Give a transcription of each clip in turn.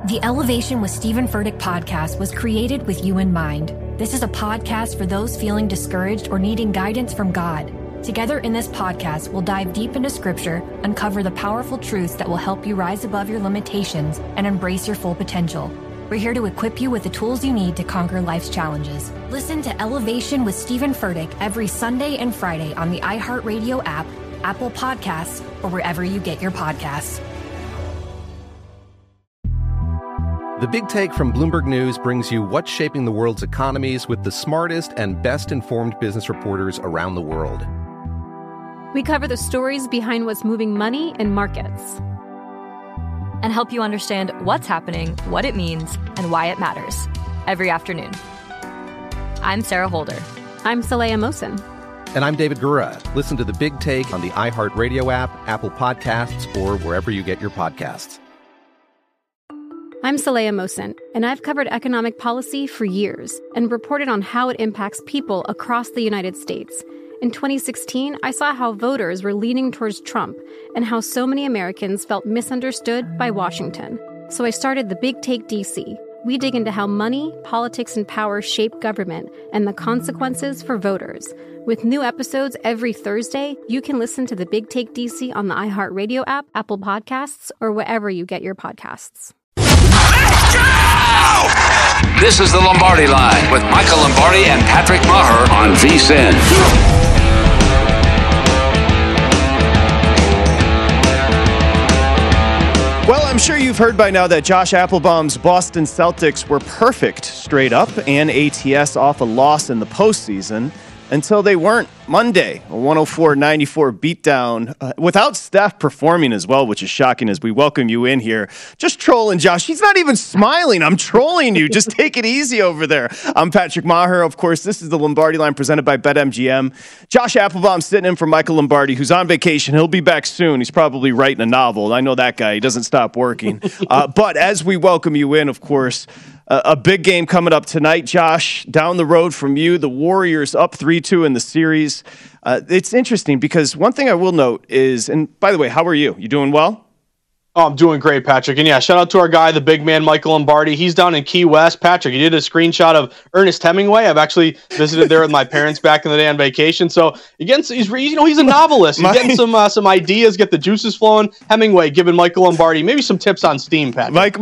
The Elevation with Stephen Furtick podcast was created with you in mind. This is a podcast for those feeling discouraged or needing guidance from God. Together in this podcast, we'll dive deep into Scripture, uncover the powerful truths that will help you rise above your limitations and embrace your full potential. We're here to equip you with the tools you need to conquer life's challenges. Listen to Elevation with Stephen Furtick every Sunday and Friday on the iHeartRadio app, Apple Podcasts, or wherever you get your podcasts. The Big Take from Bloomberg News brings you what's shaping the world's economies with the smartest and best-informed business reporters around the world. We cover the stories behind what's moving money and markets, and help you understand what's happening, what it means, and why it matters every afternoon. I'm Sarah Holder. I'm Saleha Mohsin. And I'm David Gura. Listen to The Big Take on the iHeartRadio app, Apple Podcasts, or wherever you get your podcasts. I'm Saleha Mohsin, and I've covered economic policy for years and reported on how it impacts people across the United States. In 2016, I saw how voters were leaning towards Trump and how so many Americans felt misunderstood by Washington. So I started The Big Take DC. We dig into how money, politics, and power shape government and the consequences for voters. With new episodes every Thursday, you can listen to The Big Take DC on the iHeartRadio app, Apple Podcasts, or wherever you get your podcasts. This is the Lombardi Line with Michael Lombardi and Patrick Maher on VSiN. Well, I'm sure you've heard by now that Josh Applebaum's Boston Celtics were perfect straight up and ATS off a loss in the postseason until they weren't Monday. A 104-94 beatdown without Steph performing as well, which is shocking as we welcome you in here. Just trolling Josh. He's not even smiling. I'm trolling you. Just take it easy over there. I'm Patrick Maher. Of course, this is the Lombardi Line presented by BetMGM. Josh Applebaum sitting in for Michael Lombardi, who's on vacation. He'll be back soon. He's probably writing a novel. I know that guy. He doesn't stop working. But as we welcome you in, of course, a big game coming up tonight, Josh. Down the road from you, the Warriors up 3-2 in the series. It's interesting because one thing I will note is, and by the way, how are you? You doing well? Oh, I'm doing great, Patrick. And yeah, shout out to our guy, the big man, Michael Lombardi. He's down in Key West. Patrick, he did a screenshot of Ernest Hemingway. I've actually visited there with my parents back in the day on vacation. So again, he's a novelist. He's getting some ideas, get the juices flowing. Hemingway giving Michael Lombardi maybe some tips on Steam, Patrick.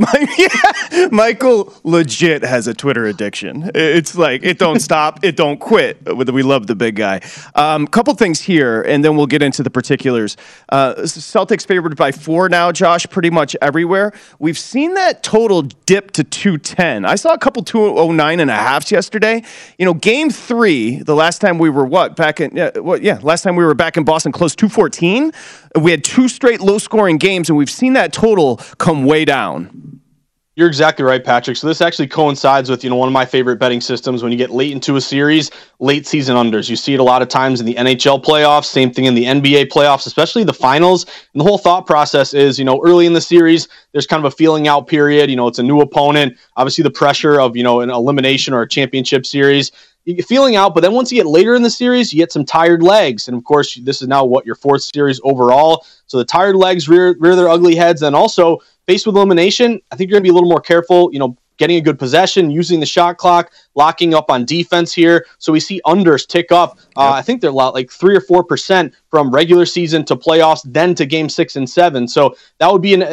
Michael legit has a Twitter addiction. It's like it don't stop, it don't quit. We love the big guy. Couple things here, and then we'll get into the particulars. Celtics favored by 4 now, Josh. Pretty much everywhere. We've seen that total dip to 210. I saw a couple 209.5s yesterday. You know, game 3, the last time we were last time we were back in Boston, close 214. We had 2 straight low-scoring games, and we've seen that total come way down. You're exactly right, Patrick. So this actually coincides with, one of my favorite betting systems. When you get late into a series, late season unders. You see it a lot of times in the NHL playoffs, same thing in the NBA playoffs, especially the finals. And the whole thought process is, early in the series, there's kind of a feeling out period. It's a new opponent. Obviously the pressure of, an elimination or a championship series. You get feeling out, but then once you get later in the series, you get some tired legs. And of course, this is now your 4th series overall. So the tired legs rear their ugly heads. And also, faced with elimination, I think you're going to be a little more careful, getting a good possession, using the shot clock, locking up on defense here. So we see unders tick up. I think they're like 3 or 4% from regular season to playoffs, then to game 6 and 7. So that would be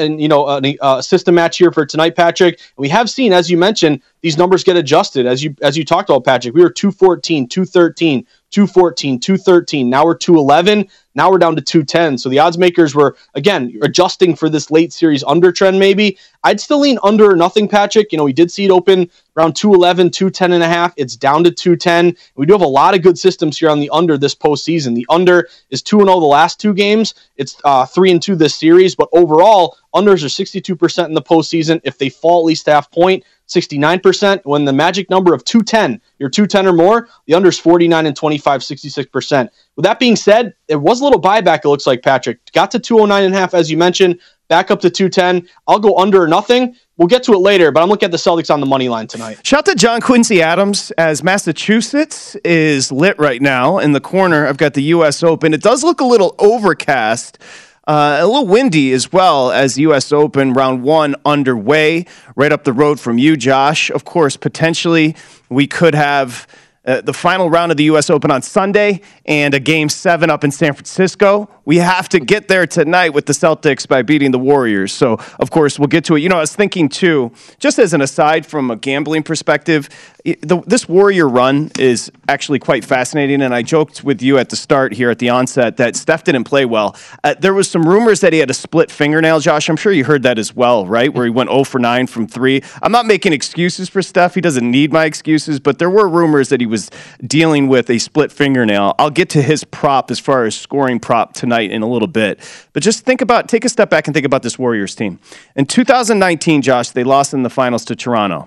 a system match here for tonight, Patrick. We have seen, as you mentioned, these numbers get adjusted. As you talked about, Patrick, we were 214, 213, 214, 213. Now we're 211. Now we're down to 210. So the odds makers were, again, adjusting for this late series under trend maybe. I'd still lean under or nothing, Patrick. We did see it open around 211, 210.5. It's down to 210. We do have a lot of good systems here on the under this postseason. The under is 2-0 the last 2 games. It's 3-2 this series. But overall, unders are 62% in the postseason. If they fall at least half point, 69%. When the magic number of 210, you're 210 or more, the under is 49 and 25, 66%. With that being said, it was a little buyback, it looks like, Patrick. Got to 209.5, as you mentioned, back up to 210. I'll go under or nothing. We'll get to it later, but I'm looking at the Celtics on the money line tonight. Shout out to John Quincy Adams, as Massachusetts is lit right now. In the corner, I've got the U.S. Open. It does look a little overcast. A little windy as well as the U.S. Open round 1 underway, right up the road from you, Josh. Of course, potentially we could have the final round of the U.S. Open on Sunday and a Game 7 up in San Francisco. We have to get there tonight with the Celtics by beating the Warriors. So, of course, we'll get to it. I was thinking, too, just as an aside from a gambling perspective, this Warrior run is actually quite fascinating, and I joked with you at the start here at the onset that Steph didn't play well. There was some rumors that he had a split fingernail, Josh. I'm sure you heard that as well, right, where he went 0 for 9 from 3. I'm not making excuses for Steph. He doesn't need my excuses, but there were rumors that he was dealing with a split fingernail. I'll get to his prop as far as scoring prop tonight in a little bit. But just take a step back and think about this Warriors team. In 2019, Josh, they lost in the finals to Toronto.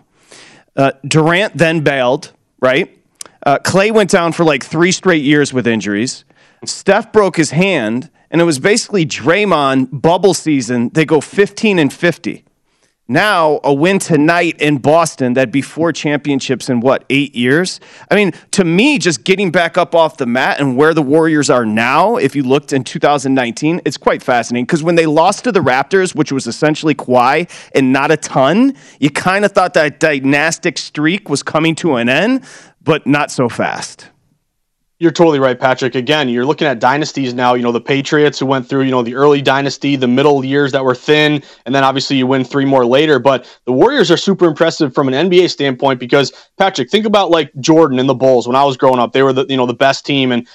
Durant then bailed, right? Clay went down for like 3 straight years with injuries. Steph broke his hand, and it was basically Draymond bubble season. They go 15-50. Now, a win tonight in Boston, that'd be 4 championships in, 8 years? I mean, to me, just getting back up off the mat and where the Warriors are now, if you looked in 2019, it's quite fascinating. Because when they lost to the Raptors, which was essentially Kawhi and not a ton, you kind of thought that dynastic streak was coming to an end, but not so fast. You're totally right, Patrick. Again, you're looking at dynasties now. The Patriots who went through, the early dynasty, the middle years that were thin, and then obviously you win 3 more later. But the Warriors are super impressive from an NBA standpoint because, Patrick, think about like Jordan and the Bulls. When I was growing up, they were the best team, and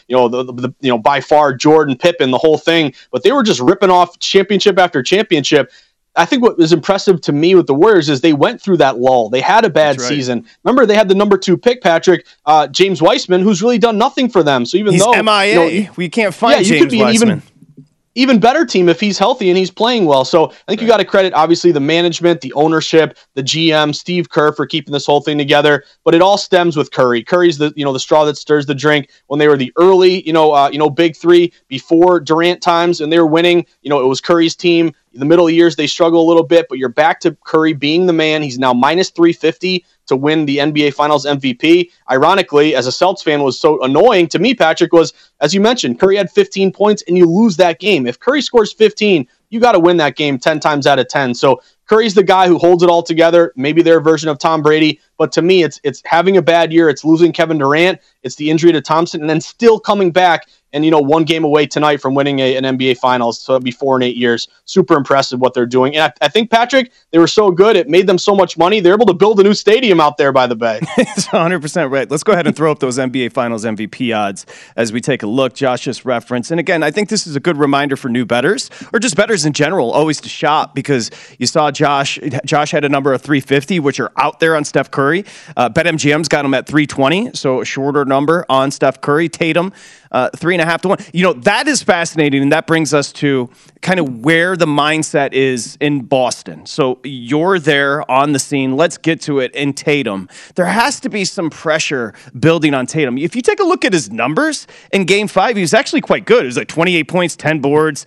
by far Jordan, Pippen, the whole thing. But they were just ripping off championship after championship. I think what was impressive to me with the Warriors is they went through that lull. They had a bad season. Remember, they had the number 2 pick, Patrick, James Wiseman, who's really done nothing for them. So even he's MIA, we can't find James Wiseman. Even better team if he's healthy and he's playing well. So I think you got to credit, obviously, the management, the ownership, the GM, Steve Kerr, for keeping this whole thing together. But it all stems with Curry. Curry's the straw that stirs the drink. When they were the early big 3 before Durant times and they were winning, it was Curry's team. In the middle years, they struggle a little bit, but you're back to Curry being the man. He's now minus 350 to win the NBA Finals MVP. Ironically, as a Celtics fan, was so annoying to me, Patrick, was, as you mentioned, Curry had 15 points and you lose that game. If Curry scores 15, you got to win that game 10 times out of 10. So Curry's the guy who holds it all together, maybe their version of Tom Brady. But to me, it's having a bad year. It's losing Kevin Durant. It's the injury to Thompson, and then still coming back and, 1 game away tonight from winning an NBA Finals. So it'll be 4 in 8 years. Super impressive what they're doing. And I think, Patrick, they were so good, it made them so much money. They're able to build a new stadium out there by the Bay. It's 100% right. Let's go ahead and throw up those NBA Finals MVP odds as we take a look. Josh just referenced. And again, I think this is a good reminder for new bettors, or just bettors in general, always to shop, because you saw Josh had a number of 350, which are out there on Steph Curry. BetMGM's got him at 320, so a shorter number on Steph Curry. Tatum, 3.5 to 1. That is fascinating, and that brings us to kind of where the mindset is in Boston. So you're there on the scene. Let's get to it. In Tatum, there has to be some pressure building on Tatum. If you take a look at his numbers in Game 5, he was actually quite good. It was like 28 points, 10 boards,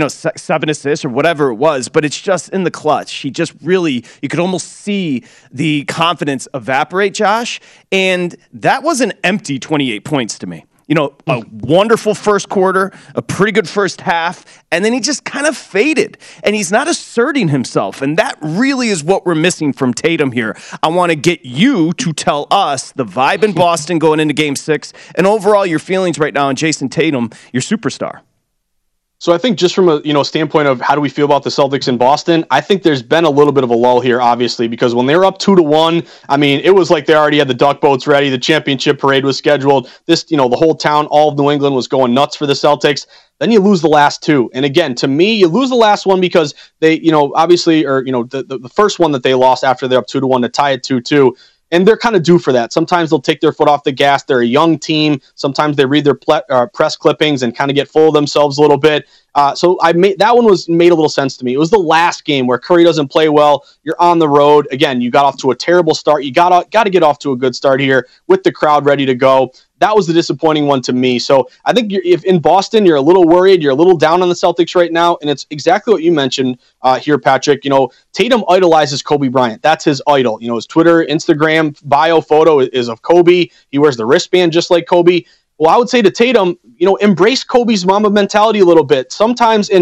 7 assists or whatever it was, but it's just in the clutch. He just really, you could almost see the confidence evaporate, Josh, and that was an empty 28 points to me. A wonderful first quarter, a pretty good first half, and then he just kind of faded, and he's not asserting himself, and that really is what we're missing from Tatum here. I want to get you to tell us the vibe in Boston going into Game 6, and overall your feelings right now on Jason Tatum, your superstar. So I think just from a standpoint of how do we feel about the Celtics in Boston, I think there's been a little bit of a lull here, obviously, because when they were up 2-1, I mean, it was like they already had the duck boats ready. The championship parade was scheduled. The whole town, all of New England was going nuts for the Celtics. Then you lose the last 2. And again, to me, you lose the last one because they, obviously, or, the first one that they lost after they're up 2-1 to tie it 2-2. And they're kind of due for that. Sometimes they'll take their foot off the gas. They're a young team. Sometimes they read their press clippings and kind of get full of themselves a little bit. So that one made a little sense to me. It was the last game where Curry doesn't play well. You're on the road. Again, you got off to a terrible start. You got to get off to a good start here with the crowd ready to go. That was the disappointing one to me. So I think if in Boston, you're a little worried, you're a little down on the Celtics right now, and it's exactly what you mentioned here, Patrick. Tatum idolizes Kobe Bryant. That's his idol. His Twitter, Instagram bio photo is of Kobe. He wears the wristband just like Kobe. Well, I would say to Tatum, embrace Kobe's Mamba mentality a little bit. Sometimes, and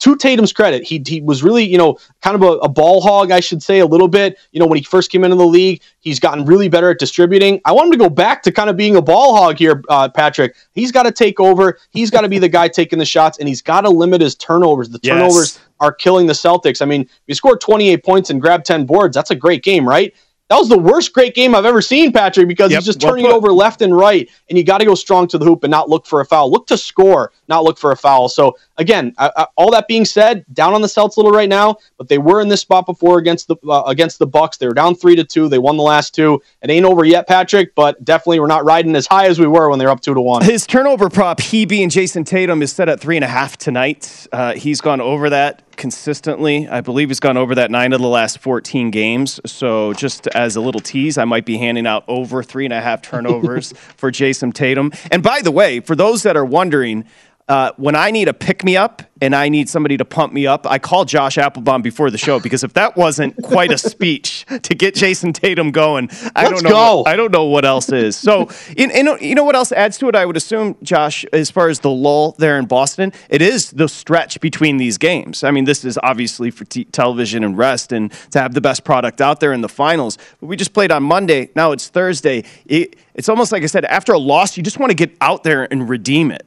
to Tatum's credit, he was really, kind of a ball hog, I should say, a little bit. When he first came into the league, he's gotten really better at distributing. I want him to go back to kind of being a ball hog here, Patrick. He's got to take over. He's got to be the guy taking the shots, and he's got to limit his turnovers. The turnovers are killing the Celtics. I mean, if you scored 28 points and grabbed 10 boards, that's a great game, right? That was the worst great game I've ever seen, Patrick, because he's just turning it over left and right, and you got to go strong to the hoop and not look for a foul. Look to score, not look for a foul. So, again, all that being said, down on the Celtics a little right now, but they were in this spot before against the Bucks. They were down 3-2. They won the last two. It ain't over yet, Patrick, but definitely we're not riding as high as we were when they were up 2-1. His turnover prop, he being Jason Tatum, is set at 3.5 tonight. He's gone over that consistently. I believe he's gone over that 9 of the last 14 games. So just as a little tease, I might be handing out over 3.5 turnovers for Jason Tatum. And by the way, for those that are wondering, when I need a pick-me-up and I need somebody to pump me up, I call Josh Applebaum before the show, because if that wasn't quite a speech to get Jason Tatum going, I don't know what else is. So, you know what else adds to it, I would assume, Josh, as far as the lull there in Boston? It is the stretch between these games. I mean, this is obviously for television and rest and to have the best product out there in the finals. But we just played on Monday. Now it's Thursday. It's almost like I said, after a loss, you just want to get out there and redeem it.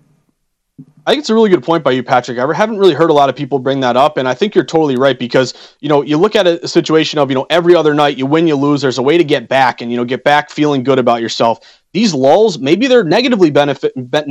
I think it's a really good point by you, Patrick. I haven't really heard a lot of people bring that up, and I think you're totally right, because, you look at a situation of, every other night you win, you lose, there's a way to get back and, get back feeling good about yourself. These lulls, maybe they're negatively impacting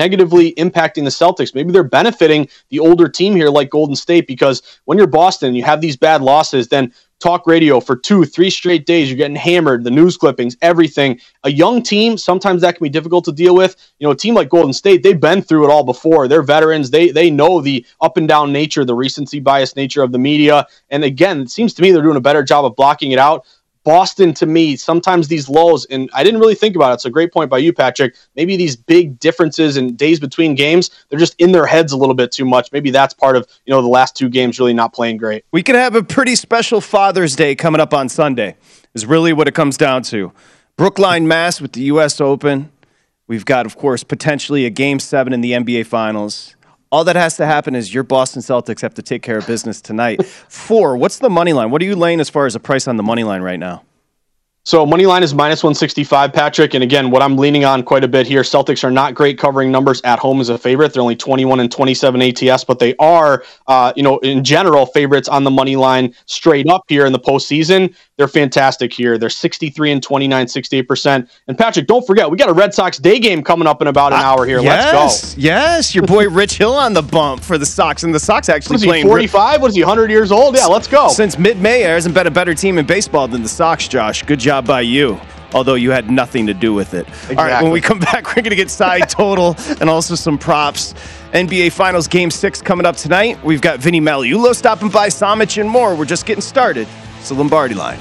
the Celtics. Maybe they're benefiting the older team here like Golden State, because when you're Boston and you have these bad losses, then talk radio for 2-3 straight days, you're getting hammered, the news clippings, everything. A young team, sometimes that can be difficult to deal with. A team like Golden State, they've been through it all before. They're veterans. They know the up and down nature, the recency bias nature of the media. And again, it seems to me they're doing a better job of blocking it out. Boston, to me, sometimes these lulls, and I didn't really think about it. It's a great point by you, Patrick. Maybe these big differences in days between games, they're just in their heads a little bit too much. Maybe that's part of, the last two games really not playing great. We could have a pretty special Father's Day coming up on Sunday, is really what it comes down to. Brookline, Mass with the U.S. Open. We've got, of course, potentially a Game 7 in the NBA Finals. All that has to happen is your Boston Celtics have to take care of business tonight. 4, what's the money line? What are you laying as far as a price on the money line right now? So money line is -165, Patrick. And again, what I'm leaning on quite a bit here, Celtics are not great covering numbers at home as a favorite. They're only 21 and 27 ATS, but they are, in general, favorites on the money line straight up here in the postseason. They're fantastic here. They're 63 and 29, 68%. And Patrick, don't forget, we got a Red Sox day game coming up in about an hour here. Let's go. Yes, your boy Rich Hill on the bump for the Sox. And the Sox actually playing. 45? What is he, 100 years old? Yeah, let's go. Since mid-May, there hasn't been a better team in baseball than the Sox, Josh. Good job by you, although you had nothing to do with it. Exactly. All right, when we come back, we're going to get side total and also some props. NBA Finals Game 6 coming up tonight. We've got Vinny Magliulo stopping by, Samich, and more. We're just getting started. It's the Lombardi Line.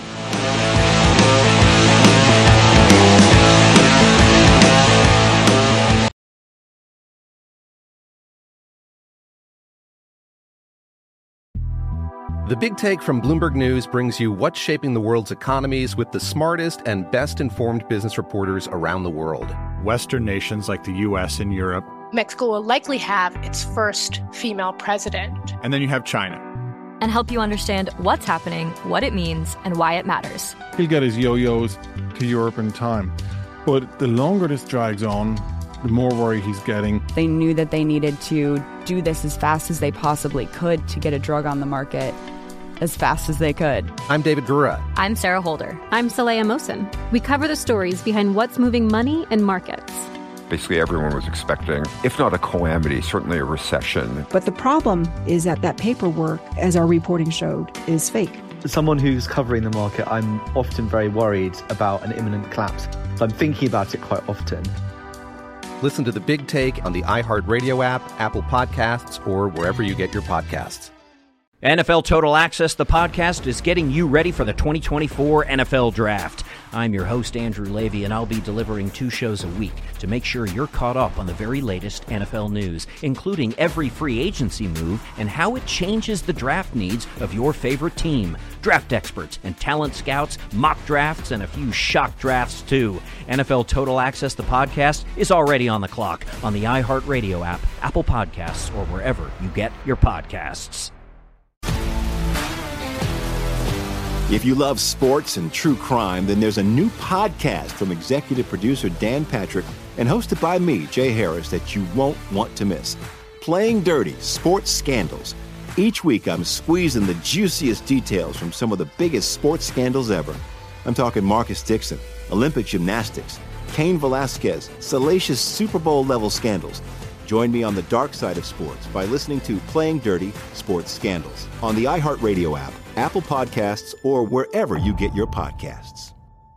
The Big Take from Bloomberg News brings you what's shaping the world's economies with the smartest and best-informed business reporters around the world. Western nations like the U.S. and Europe. Mexico will likely have its first female president. And then you have China. And help you understand what's happening, what it means, and why it matters. He'll get his yo-yos to Europe in time. But the longer this drags on, the more worry he's getting. They knew that they needed to do this as fast as they possibly could to get a drug on the market as fast as they could. I'm David Gura. I'm Sarah Holder. I'm Saleha Mohsin. We cover the stories behind what's moving money and markets. Basically, everyone was expecting, if not a calamity, certainly a recession. But the problem is that paperwork, as our reporting showed, is fake. As someone who's covering the market, I'm often very worried about an imminent collapse. So I'm thinking about it quite often. Listen to The Big Take on the iHeartRadio app, Apple Podcasts, or wherever you get your podcasts. NFL Total Access, the podcast, is getting you ready for the 2024 NFL Draft. I'm your host, Andrew Levy, and I'll be delivering 2 shows a week to make sure you're caught up on the very latest NFL news, including every free agency move and how it changes the draft needs of your favorite team. Draft experts and talent scouts, mock drafts, and a few shock drafts, too. NFL Total Access, the podcast, is already on the clock on the iHeartRadio app, Apple Podcasts, or wherever you get your podcasts. If you love sports and true crime, then there's a new podcast from executive producer Dan Patrick and hosted by me, Jay Harris, that you won't want to miss. Playing Dirty: Sports Scandals. Each week, I'm squeezing the juiciest details from some of the biggest sports scandals ever. I'm talking Marcus Dixon, Olympic gymnastics, Cain Velasquez, salacious Super Bowl-level scandals. Join me on the dark side of sports by listening to Playing Dirty: Sports Scandals on the iHeartRadio app, Apple Podcasts, or wherever you get your podcasts.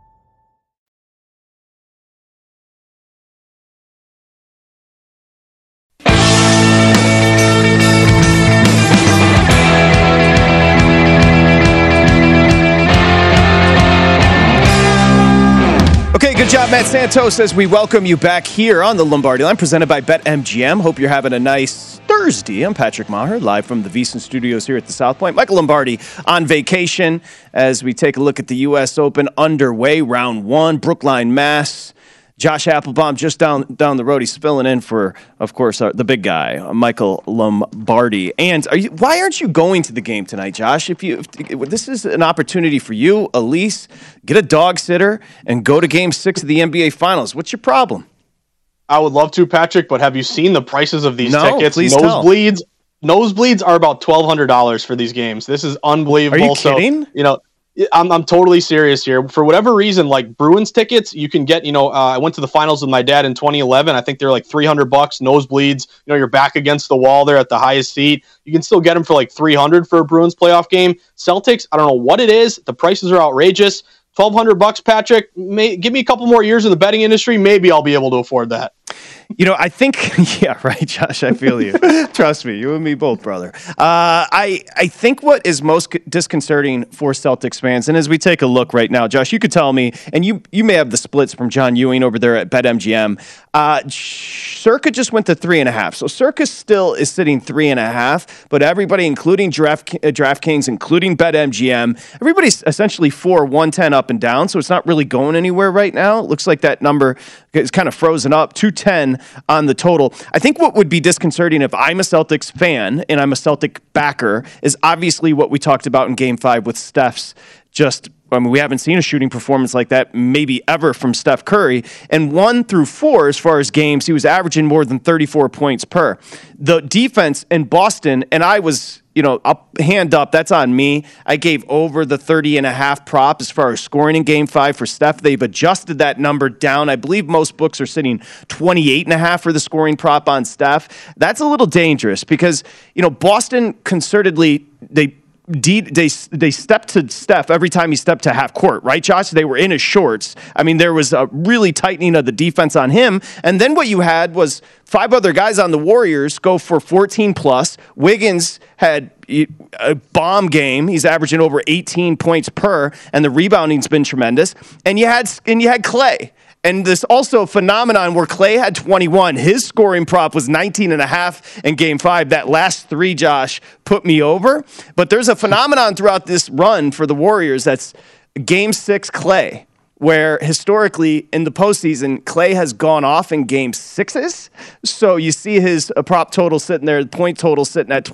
Okay, good job, Matt Santos, as we welcome you back here on the Lombardi Line, presented by BetMGM. Hope you're having a nice Thursday. I'm Patrick Maher, live from the VSiN Studios here at the South Point. Michael Lombardi on vacation as we take a look at the U.S. Open underway, round one, Brookline, Mass. Josh Applebaum just down the road. He's filling in for, of course, the big guy, Michael Lombardi. And why aren't you going to the game tonight, Josh? If this is an opportunity for you, Elise, get a dog sitter and go to Game 6 of the NBA Finals. What's your problem? I would love to, Patrick, but have you seen the prices of these tickets? Please Nosebleeds are about $1,200 for these games. This is unbelievable. Are you kidding? So, I'm totally serious here. For whatever reason, like Bruins tickets, you can get, I went to the finals with my dad in 2011. I think they're like $300, nosebleeds. You're back against the wall there at the highest seat. You can still get them for like $300 for a Bruins playoff game. Celtics, I don't know what it is. The prices are outrageous. $1,200, Patrick. Give me a couple more years in the betting industry. Maybe I'll be able to afford that. I think, yeah, right, Josh, I feel you. Trust me, you and me both, brother. I think what is most disconcerting for Celtics fans, and as we take a look right now, Josh, you could tell me, and you may have the splits from John Ewing over there at BetMGM. Circa just went to 3.5. So Circa still is sitting 3.5, but everybody, including DraftKings, including BetMGM, everybody's essentially 110 up and down, so it's not really going anywhere right now. It looks like that number is kind of frozen up, 210 on the total. I think what would be disconcerting if I'm a Celtics fan and I'm a Celtic backer is obviously what we talked about in Game 5 with Steph's we haven't seen a shooting performance like that maybe ever from Steph Curry. And 1 through 4, as far as games, he was averaging more than 34 points per. The defense in Boston, and I was, hand up, that's on me. I gave over the 30.5 prop as far as scoring in Game 5 for Steph. They've adjusted that number down. I believe most books are sitting 28.5 for the scoring prop on Steph. That's a little dangerous because, Boston concertedly, they stepped to Steph every time he stepped to half court, right, Josh? They were in his shorts. I mean, there was a really tightening of the defense on him. And then what you had was 5 other guys on the Warriors go for 14 plus. Wiggins had a bomb game. He's averaging over 18 points per, and the rebounding's been tremendous. And you had Clay. And this also phenomenon where Clay had 21. His scoring prop was 19.5 in Game 5. That last 3, Josh, put me over. But there's a phenomenon throughout this run for the Warriors that's Game 6 Clay, where historically in the postseason, Clay has gone off in Game 6s. So you see his prop total sitting there, the point total sitting at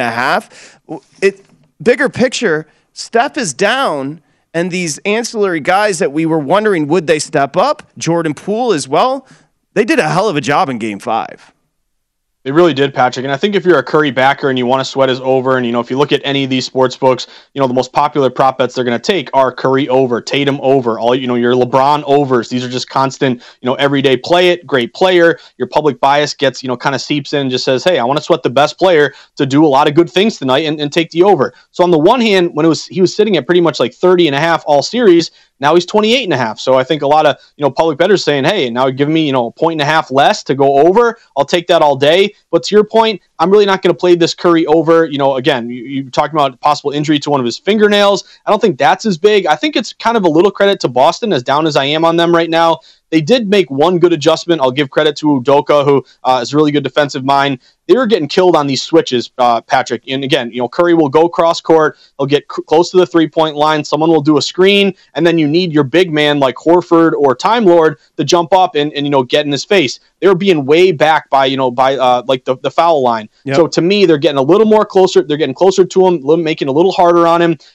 20.5. Bigger picture, Steph is down. And these ancillary guys that we were wondering, would they step up? Jordan Poole as well. They did a hell of a job in Game 5. They really did, Patrick. And I think if you're a Curry backer and you want to sweat his over, and, if you look at any of these sports books, the most popular prop bets they're going to take are Curry over, Tatum over, all, your LeBron overs. These are just constant, everyday play it, great player. Your public bias gets, kind of seeps in and just says, hey, I want to sweat the best player to do a lot of good things tonight and take the over. So on the one hand, when he was sitting at pretty much like 30.5 all series, now he's 28.5. So I think a lot of, public bettors saying, hey, now give me, 1.5 less to go over. I'll take that all day. But to your point, I'm really not going to play this Curry over. Again, you're talking about possible injury to one of his fingernails. I don't think that's as big. I think it's kind of a little credit to Boston, as down as I am on them right now. They did make one good adjustment. I'll give credit to Udoka, who is a really good defensive mind. They were getting killed on these switches, Patrick. And again, Curry will go cross court. He'll get close to the 3-point line. Someone will do a screen, and then you need your big man like Horford or Time Lord to jump up and get in his face. They were being way back by the foul line. Yep. So to me, they're getting a little more closer. They're getting closer to him, making it a little harder on him.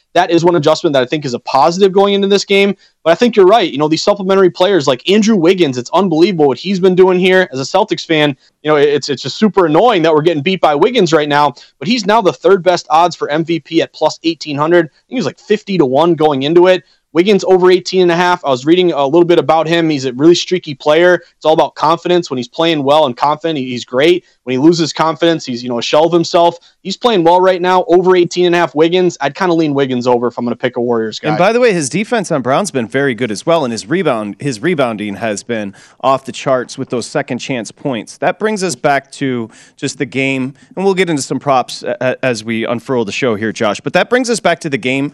that is one adjustment that I think is a positive going into this game. But I think you're right. These supplementary players like Andrew Wiggins, it's unbelievable what he's been doing here. As a Celtics fan, it's just super annoying that we're getting beat by Wiggins right now. But he's now the third best odds for MVP at plus 1,800. I think he was like 50-1 going into it. Wiggins over 18.5. I was reading a little bit about him. He's a really streaky player. It's all about confidence. When he's playing well and confident, he's great. When he loses confidence, he's a shell of himself. He's playing well right now. Over 18.5 Wiggins. I'd kind of lean Wiggins over if I'm going to pick a Warriors guy. And by the way, his defense on Brown's been very good as well, and his rebounding has been off the charts with those second chance points. That brings us back to just the game, and we'll get into some props as we unfurl the show here, Josh. But that brings us back to the game.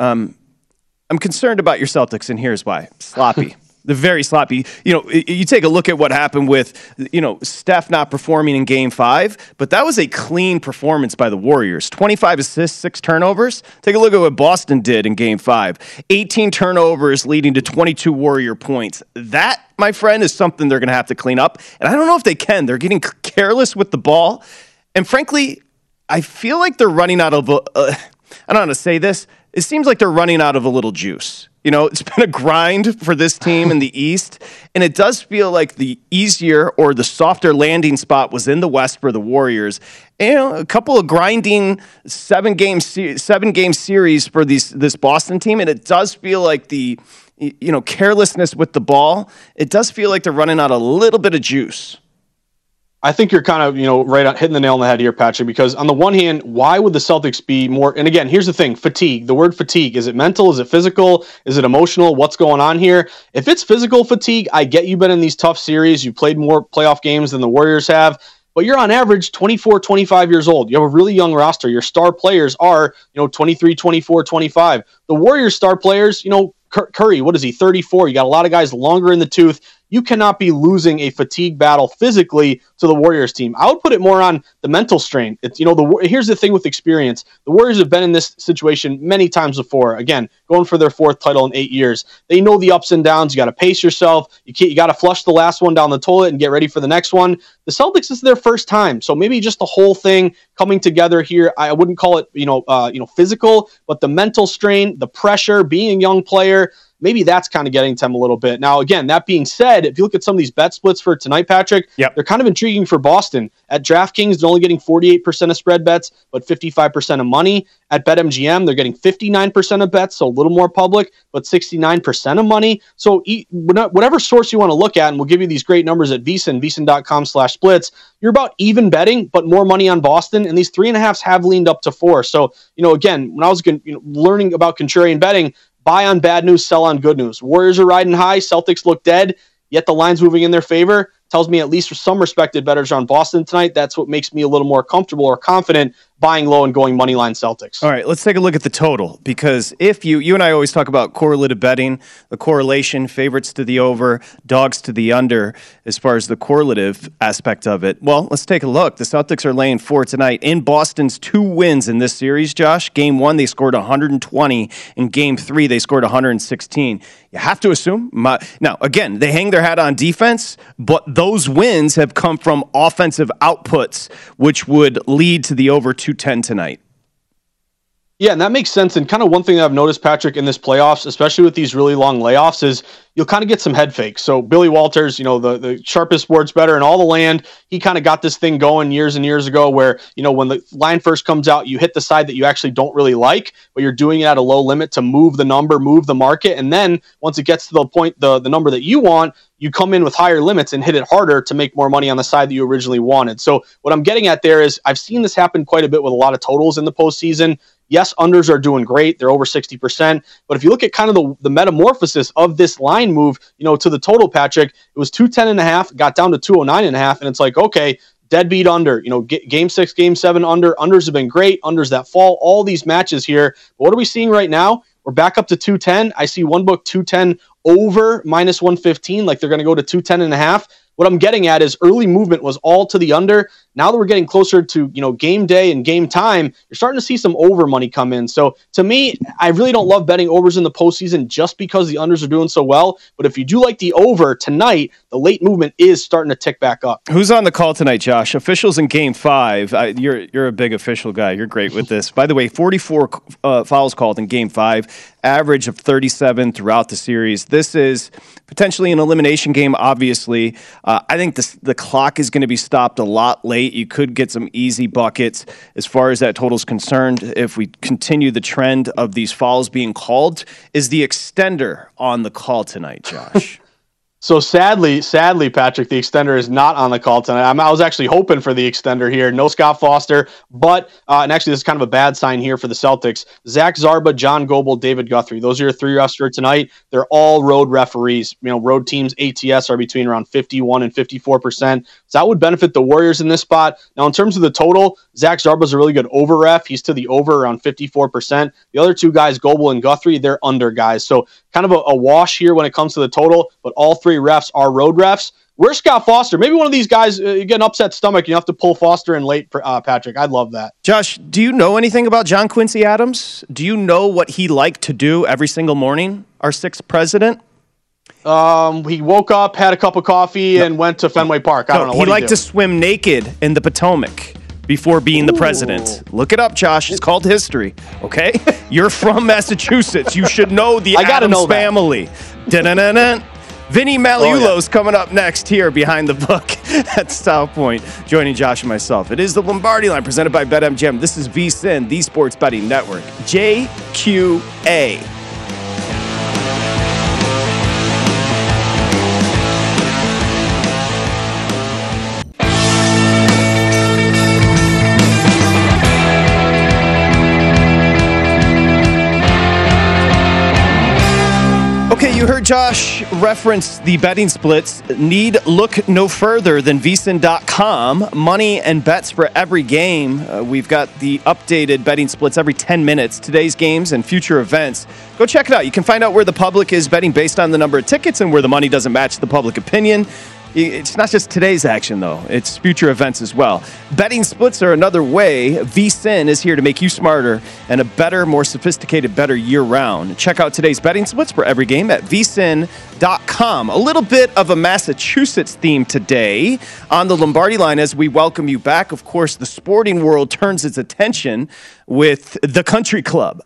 I'm concerned about your Celtics, and here's why. Sloppy. They're very sloppy. You take a look at what happened with, Steph not performing in Game 5, but that was a clean performance by the Warriors. 25 assists, 6 turnovers. Take a look at what Boston did in Game 5. 18 turnovers leading to 22 Warrior points. That, my friend, is something they're going to have to clean up, and I don't know if they can. They're getting careless with the ball, and frankly, I feel like they're running out of, I don't know how to say this, it seems like they're running out of a little juice. It's been a grind for this team in the East, and it does feel like the easier or the softer landing spot was in the West for the Warriors. A couple of grinding seven-game series for this Boston team, and it does feel like the carelessness with the ball, it does feel like they're running out a little bit of juice. I think you're kind of, right on hitting the nail on the head here, Patrick, because on the one hand, why would the Celtics be more, and again, here's the thing, fatigue, the word fatigue, is it mental, is it physical, is it emotional, what's going on here? If it's physical fatigue, I get you've been in these tough series, you played more playoff games than the Warriors have, but you're on average 24, 25 years old. You have a really young roster. Your star players are, 23, 24, 25. The Warriors star players, Curry, what is he, 34? You got a lot of guys longer in the tooth. You cannot be losing a fatigue battle physically to the Warriors team. I would put it more on the mental strain. It's here's the thing with experience. The Warriors have been in this situation many times before. Again, going for their 4th title in 8 years. They know the ups and downs. You got to pace yourself. You got to flush the last one down the toilet and get ready for the next one. The Celtics, this is their first time, so maybe just the whole thing coming together here. I wouldn't call it physical, but the mental strain, the pressure, being a young player. Maybe that's kind of getting to them a little bit. Now, again, that being said, if you look at some of these bet splits for tonight, Patrick, they're kind of intriguing for Boston. At DraftKings, they're only getting 48% of spread bets, but 55% of money. At BetMGM, they're getting 59% of bets, so a little more public, but 69% of money. So whatever source you want to look at, and we'll give you these great numbers at VSiN, VSiN.com/splits, you're about even betting, but more money on Boston, and these 3.5s have leaned up to 4. So, again, when I was learning about contrarian betting, buy on bad news, sell on good news. Warriors are riding high. Celtics look dead, yet the line's moving in their favor. Tells me at least for some respected bettors on Boston tonight, that's what makes me a little more comfortable or confident buying low and going moneyline Celtics. All right, let's take a look at the total, because if you and I always talk about correlative betting, the correlation, favorites to the over, dogs to the under, as far as the correlative aspect of it. Well, let's take a look. The Celtics are laying 4 tonight. In Boston's 2 wins in this series, Josh, Game 1, they scored 120. In Game 3, they scored 116. You have to assume. Now, again, they hang their hat on defense, but those wins have come from offensive outputs, which would lead to the over 210 tonight. Yeah, and that makes sense. And kind of one thing that I've noticed, Patrick, in this playoffs, especially with these really long layoffs, is you'll kind of get some head fakes. So Billy Walters, the sharpest words better in all the land, he kind of got this thing going years and years ago where, when the line first comes out, you hit the side that you actually don't really like, but you're doing it at a low limit to move the number, move the market. And then once it gets to the point, the number that you want, you come in with higher limits and hit it harder to make more money on the side that you originally wanted. So what I'm getting at there is I've seen this happen quite a bit with a lot of totals in the postseason. Yes, unders are doing great. They're over 60%. But if you look at kind of the metamorphosis of this line move, to the total, Patrick, it was 210.5, got down to 209.5, and it's like, okay, deadbeat under. Game 6, Game 7 under. Unders have been great. Unders that fall. All these matches here. But what are we seeing right now? We're back up to 210. I see one book 210 over minus 115, like they're going to go to 210.5. what I'm getting at is early movement was all to the under. Now that we're getting closer to, game day and game time, you're starting to see some over money come in. So to me, I really don't love betting overs in the postseason just because the unders are doing so well. But if you do like the over tonight, the late movement is starting to tick back up. Who's on the call tonight, Josh? Officials in Game 5. You're a big official guy. You're great with this. By the way, 44 fouls called in Game 5, average of 37 throughout the series. This is potentially an elimination game, obviously. I think the clock is going to be stopped a lot late. You could get some easy buckets as far as that total is concerned if we continue the trend of these fouls being called. Is the extender on the call tonight, Josh? So sadly, Patrick, the extender is not on the call tonight. I was actually hoping for the extender here. No Scott Foster, but, and actually this is kind of a bad sign here for the Celtics. Zach Zarba, John Goble, David Guthrie. Those are your 3 refs for tonight. They're all road referees. Road teams' ATS are between around 51 and 54%. So that would benefit the Warriors in this spot. Now, in terms of the total, Zach Zarba's a really good over ref. He's to the over around 54%. The other 2 guys, Goble and Guthrie, they're under guys. So kind of a wash here when it comes to the total, but all 3 refs are road refs. Where's Scott Foster? Maybe one of these guys, you get an upset stomach, you have to pull Foster in late, Patrick. I'd love that. Josh, do you know anything about John Quincy Adams? Do you know what he liked to do every single morning, our 6th president? He woke up, had a cup of coffee, and went to Fenway Park. I don't know. He liked to swim naked in the Potomac before being the president. Look it up, Josh. It's called history, okay? You're from Massachusetts. You should know the Adams family. Vinny Magliulo's coming up next here behind the book at South Point, joining Josh and myself. It is the Lombardi Line presented by BetMGM. This is VSiN, the Sports Betting Network. JQA. Okay, you heard Josh reference the betting splits. Need look no further than VSiN.com. Money and bets for every game. We've got the updated betting splits every 10 minutes. Today's games and future events. Go check it out. You can find out where the public is betting based on the number of tickets and where the money doesn't match the public opinion. It's not just today's action, though. It's future events as well. Betting splits are another way. VSiN is here to make you smarter and a better, more sophisticated, better year-round. Check out today's betting splits for every game at VSiN.com. A little bit of a Massachusetts theme today on the Lombardi Line as we welcome you back. Of course, the sporting world turns its attention with the Country Club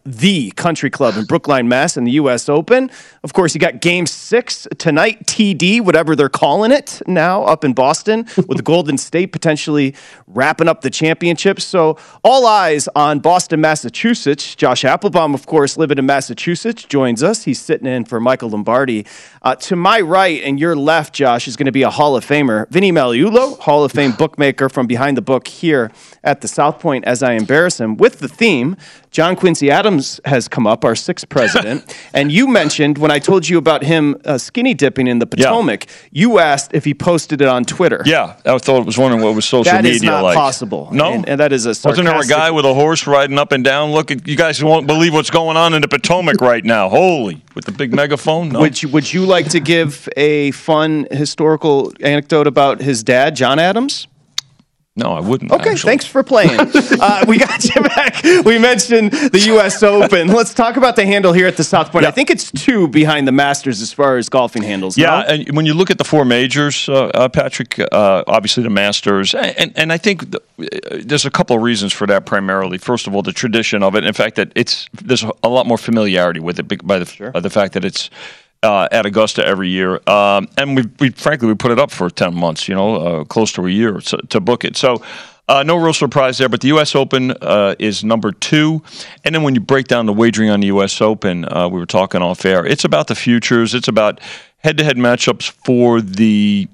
in Brookline, Mass. and the U.S. Open. Of course, you got Game 6 tonight, TD, whatever they're calling it now, up in Boston, with the Golden State potentially wrapping up the championship. So all eyes on Boston, Massachusetts. Josh Applebaum, of course, living in Massachusetts, joins us. He's sitting in for Michael Lombardi. To my right and your left, Josh, is going to be a Hall of Famer. Vinny Magliulo, Hall of Fame bookmaker from behind the book here at the South Point as I embarrass him with the theme. John Quincy Adams has come up, our 6th president. And you mentioned, when I told you about him skinny dipping in the Potomac, you asked if he posted it on Twitter. Yeah, I thought it was wondering what was social media like. That is not possible. No? And that is a sarcastic... Wasn't there a guy with a horse riding up and down? Look, you guys won't believe what's going on in the Potomac right now. Holy, with the big megaphone? No. Would you like to give a fun historical anecdote about his dad, John Adams? No, I wouldn't. Okay, actually. Thanks for playing. We got you back. We mentioned the U.S. Open. Let's talk about the handle here at the South Point. Yeah. I think it's 2 behind the Masters as far as golfing handles. Yeah, and when you look at the 4 majors, Patrick, obviously the Masters, and I think there's a couple of reasons for that primarily. First of all, the tradition of it, and the fact that there's a lot more familiarity with it by the fact that it's at Augusta every year, and we frankly put it up for 10 months, close to a year to book it. So no real surprise there. But the U.S. Open is number 2, and then when you break down the wagering on the U.S. Open, we were talking off air. It's about the futures. It's about head-to-head matchups for the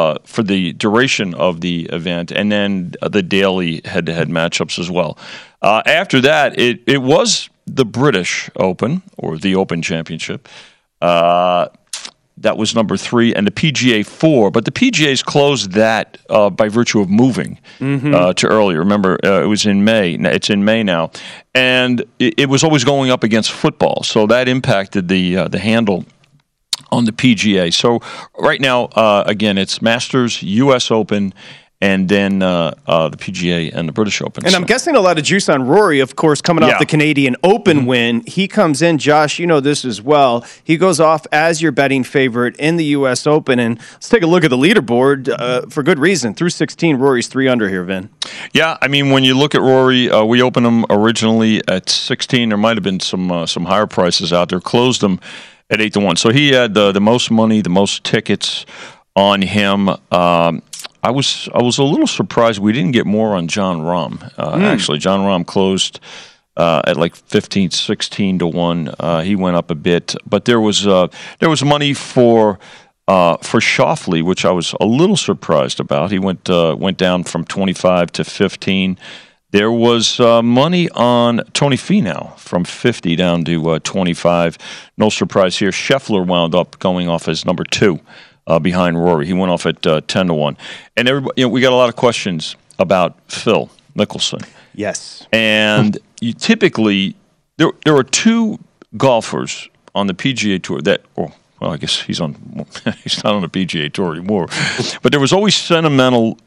duration of the event, and then the daily head-to-head matchups as well. After that, it was the British Open or the Open Championship. That was number 3, and the PGA 4. But the PGA's closed that by virtue of moving to earlier. Remember, it was in May. It's in May now. And it was always going up against football, so that impacted the handle on the PGA. So right now, again, it's Masters, U.S. Open, and then the PGA and the British Open. And I'm guessing a lot of juice on Rory, of course, coming off the Canadian Open win. He comes in, Josh, you know this as well. He goes off as your betting favorite in the U.S. Open. And let's take a look at the leaderboard for good reason. Through 16, Rory's 3 under here, Vin. Yeah, I mean, when you look at Rory, we opened him originally at 16. There might have been some higher prices out there. Closed him at 8-1. So he had the most money, the most tickets on him. I was a little surprised we didn't get more on Jon Rahm. Actually, Jon Rahm closed at like 15, 16-1. He went up a bit, but there was money for Schauffele, which I was a little surprised about. He went down from 25 to 15. There was money on Tony Finau from 50 down to 25. No surprise here. Scheffler wound up going off as number 2. Behind Rory. He went off at 10-1. And everybody, we got a lot of questions about Phil Mickelson. Yes. And you typically, there are 2 golfers on the PGA Tour that, well, I guess he's not on the PGA Tour anymore, but there was always sentimental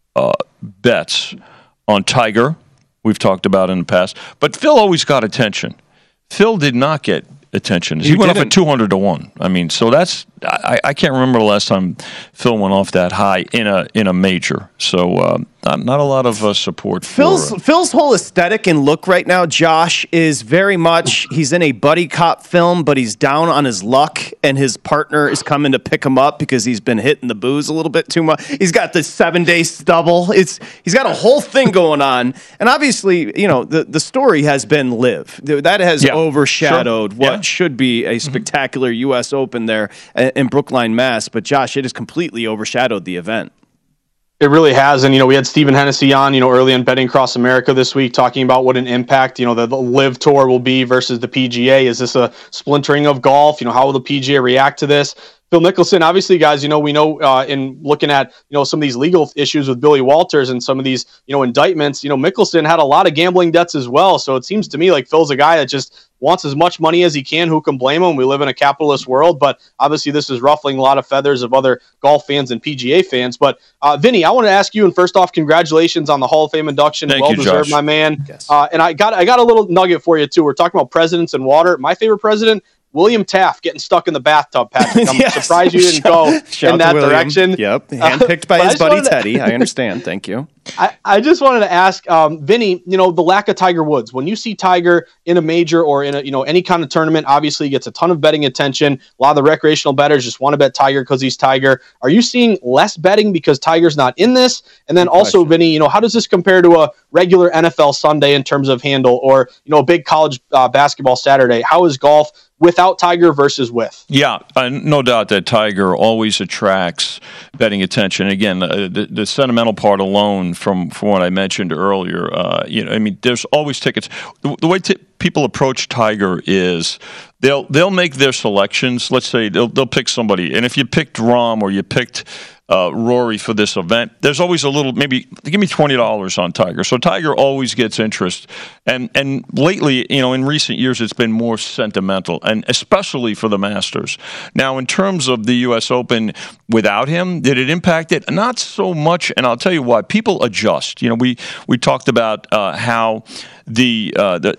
bets on Tiger, we've talked about in the past, but Phil always got attention. Phil did not get attention. He went off at 200-1. I mean, so that's I can't remember the last time Phil went off that high in a major. So not a lot of support. Phil's whole aesthetic and look right now, Josh, is very much he's in a buddy cop film, but he's down on his luck, and his partner is coming to pick him up because he's been hitting the booze a little bit too much. He's got the 7-day stubble. He's got a whole thing going on, and obviously, the story has been LIV. That has overshadowed what should be a spectacular U.S. Open there in Brookline, Mass. But Josh, it has completely overshadowed the event. It really has. And, we had Stephen Hennessy on, early on Betting Across America this week talking about what an impact, the LIV Tour will be versus the PGA. Is this a splintering of golf? How will the PGA react to this? Phil Mickelson, obviously, guys, we know in looking at, some of these legal issues with Billy Walters and some of these, indictments, Mickelson had a lot of gambling debts as well. So it seems to me like Phil's a guy that just wants as much money as he can. Who can blame him? We live in a capitalist world, but obviously this is ruffling a lot of feathers of other golf fans and PGA fans. But Vinny, I want to ask you, and first off, congratulations on the Hall of Fame induction. Thank well you, deserved, Josh. my man. Yes. And I got a little nugget for you too. We're talking about presidents and water. My favorite president, William Taft, getting stuck in the bathtub, Patrick. I'm surprised you didn't go in that direction. Yep, handpicked by his buddy Teddy. I understand. Thank you. I just wanted to ask, Vinny, the lack of Tiger Woods. When you see Tiger in a major or in a, any kind of tournament, obviously he gets a ton of betting attention. A lot of the recreational bettors just want to bet Tiger because he's Tiger. Are you seeing less betting because Tiger's not in this? And then also, Vinny, how does this compare to a regular NFL Sunday in terms of handle or, a big college basketball Saturday? How is golf without Tiger versus with? Yeah, no doubt that Tiger always attracts betting attention. Again, the sentimental part alone from what I mentioned earlier, there's always tickets. The way people approach Tiger is they'll make their selections. Let's say they'll pick somebody, and if you picked Rahm or you picked Rory for this event, there's always a little, maybe give me $20 on Tiger. So Tiger always gets interest, and lately, in recent years, it's been more sentimental, and especially for the Masters. Now, in terms of the U.S. Open, without him, did it impact it? Not so much, and I'll tell you why. People adjust. We talked about how the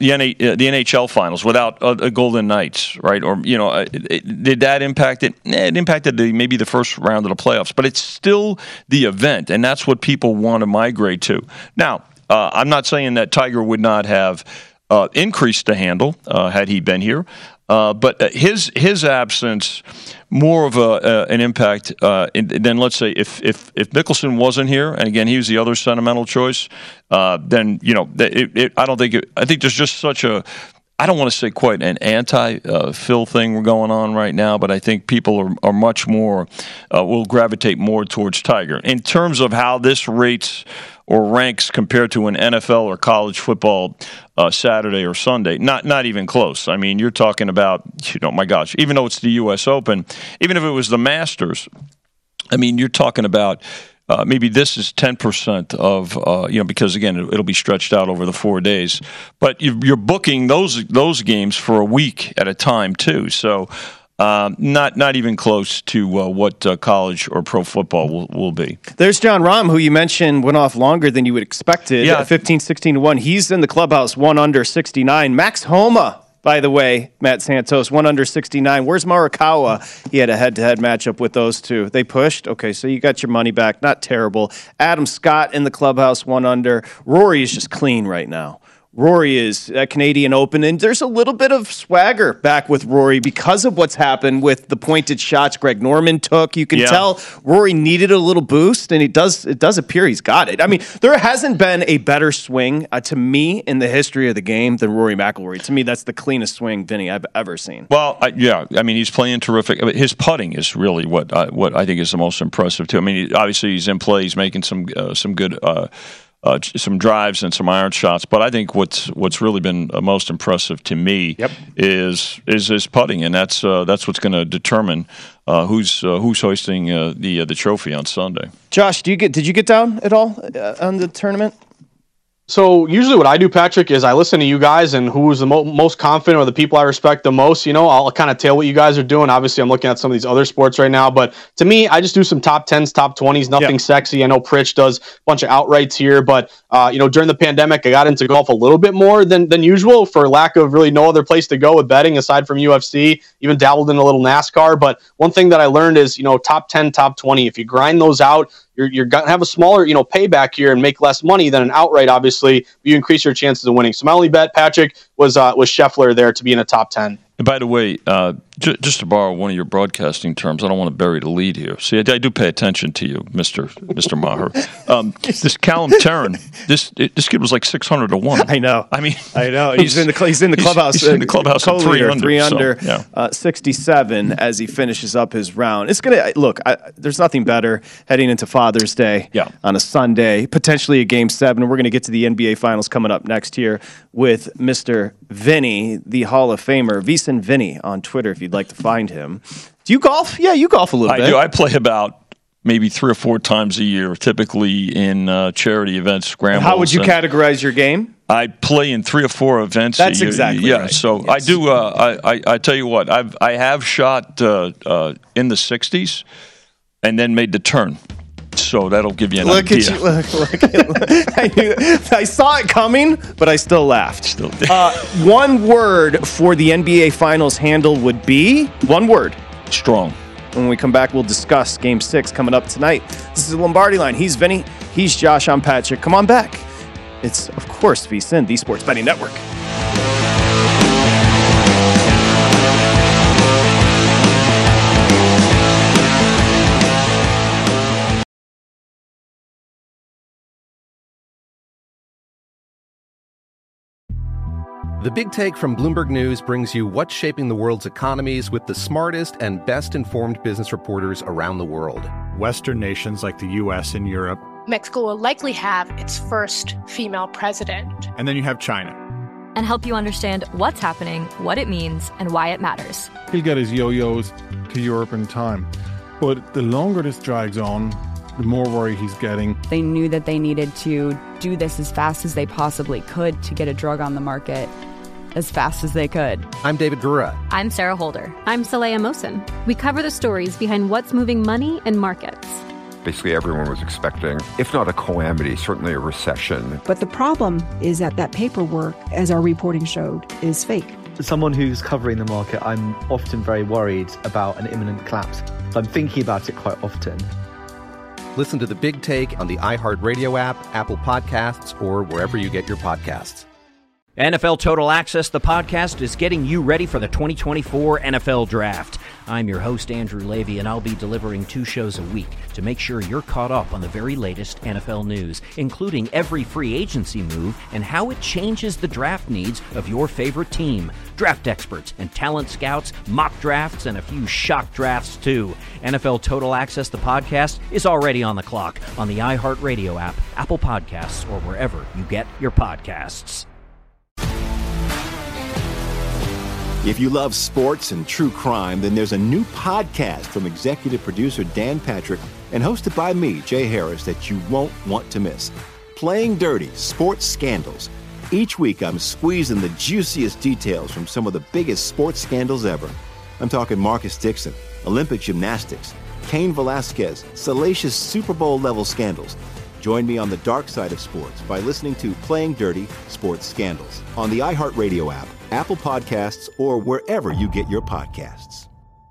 NHL finals without Golden Knights, right? Or did that impact it? It impacted maybe the first round of the playoffs, but it's still the event, and that's what people want to migrate to. Now, I'm not saying that Tiger would not have increased the handle had he been here, but his absence more of an impact than, let's say, if Mickelson wasn't here, and again he was the other sentimental choice, then I think there's just such a, I don't want to say quite an anti-Phil thing going on right now, but I think people are much more, will gravitate more towards Tiger. In terms of how this rates or ranks compared to an NFL or college football Saturday or Sunday, not even close. I mean, you're talking about, my gosh, even though it's the U.S. Open, even if it was the Masters, I mean, you're talking about maybe this is 10% of, because again, it'll be stretched out over the 4 days. But you're booking those games for a week at a time too. So Not even close to what college or pro football will be. There's John Rahm, who you mentioned went off longer than you would expected. Yeah. 15-16-1. He's in the clubhouse, 1 under 69. Max Homa, by the way, Matt Santos, 1 under 69. Where's Morikawa? He had a head-to-head matchup with those two. They pushed. Okay, so you got your money back. Not terrible. Adam Scott in the clubhouse, 1 under. Rory is just clean right now. Rory is at Canadian Open, and there's a little bit of swagger back with Rory because of what's happened with the pointed shots Greg Norman took. You can tell Rory needed a little boost, and it does appear he's got it. I mean, there hasn't been a better swing to me in the history of the game than Rory McIlroy. To me, that's the cleanest swing, Vinny, I've ever seen. Well, I mean, he's playing terrific. I mean, his putting is really what I think is the most impressive, too. I mean, obviously he's in play. He's making some good some drives and some iron shots, but I think what's really been most impressive to me is his putting, and that's what's going to determine who's hoisting the trophy on Sunday. Josh, did you get down at all on the tournament? So usually what I do, Patrick, is I listen to you guys and who's the most confident or the people I respect the most. I'll kind of tell what you guys are doing. Obviously, I'm looking at some of these other sports right now, but to me, I just do some top 10s, top 20s, nothing sexy. I know Pritch does a bunch of outrights here, but during the pandemic, I got into golf a little bit more than usual for lack of really no other place to go with betting aside from UFC, even dabbled in a little NASCAR. But one thing that I learned is, top 10, top 20, if you grind those out, you're going to have a smaller, payback here and make less money than an outright, obviously. You increase your chances of winning. So my only bet, Patrick, was Scheffler there to be in a top 10. And by the way, just to borrow one of your broadcasting terms, I don't want to bury the lead here. See, I do pay attention to you, Mr. Maher. This Callum Tarrant, this kid was like 600 to 1. I know. I know. He's in the clubhouse. He's in the clubhouse at 3 under. 3 under, 67 as he finishes up his round. It's gonna look. There's nothing better heading into Father's Day on a Sunday, potentially a Game 7. We're going to get to the NBA Finals coming up next year with Mr. Vinny, the Hall of Famer, VSiN Vinny on Twitter if you'd like to find him. Do you golf? Yeah, you golf a little bit. I do. I play about maybe 3 or 4 times a year, typically in charity events, scrambles. How would you categorize your game? I play in 3 or 4 events That's a year. Exactly right. So yes. I do. I tell you what, I have shot in the 60s and then made the turn. So that'll give you an idea. At you. Look. I saw it coming, but I still laughed. One word for the NBA Finals handle would be one word. Strong. When we come back, we'll discuss Game 6 coming up tonight. This is the Lombardi Line. He's Vinny. He's Josh. I'm Patrick. Come on back. It's, of course, VSiN, the Sports Betting Network. The Big Take from Bloomberg News brings you what's shaping the world's economies with the smartest and best-informed business reporters around the world. Western nations like the U.S. and Europe. Mexico will likely have its first female president. And then you have China. And help you understand what's happening, what it means, and why it matters. He'll get his yo-yos to Europe in time. But the longer this drags on, the more worry he's getting. They knew that they needed to do this as fast as they possibly could to get a drug on the market as fast as they could. I'm David Gura. I'm Sarah Holder. I'm Saleha Mohsin. We cover the stories behind what's moving money and markets. Basically, everyone was expecting, if not a calamity, certainly a recession. But the problem is that paperwork, as our reporting showed, is fake. As someone who's covering the market, I'm often very worried about an imminent collapse. So I'm thinking about it quite often. Listen to The Big Take on the iHeartRadio app, Apple Podcasts, or wherever you get your podcasts. NFL Total Access, the podcast, is getting you ready for the 2024 NFL Draft. I'm your host, Andrew Levy, and I'll be delivering 2 shows a week to make sure you're caught up on the very latest NFL news, including every free agency move and how it changes the draft needs of your favorite team. Draft experts and talent scouts, mock drafts, and a few shock drafts, too. NFL Total Access, the podcast, is already on the clock on the iHeartRadio app, Apple Podcasts, or wherever you get your podcasts. If you love sports and true crime, then there's a new podcast from executive producer Dan Patrick and hosted by me, Jay Harris, that you won't want to miss. Playing Dirty: Sports Scandals. Each week, I'm squeezing the juiciest details from some of the biggest sports scandals ever. I'm talking Marcus Dixon, Olympic gymnastics, Cain Velasquez, salacious Super Bowl-level scandals. Join me on the dark side of sports by listening to Playing Dirty Sports Scandals on the iHeartRadio app, Apple Podcasts, or wherever you get your podcasts.